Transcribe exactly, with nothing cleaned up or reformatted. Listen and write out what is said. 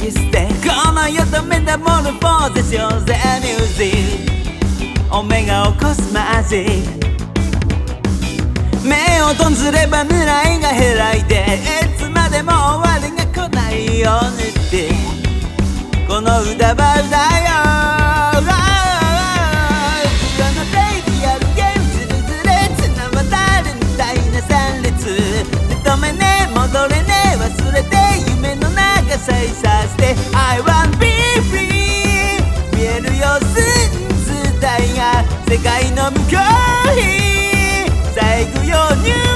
き捨てこの世とメタモルフォーゼショーゼミュージックオメガを起こすマジック目を閉じれば狙いが開いていつまでも終わりが来ないようにってこの歌は歌よこのデイリアルゲームズルズレ綱渡るみたいな旋律認めねえ戻れねえ忘れて夢の中さいさせて I wanna be free 見えるよ寸図体が世界の向こうに最後よニュー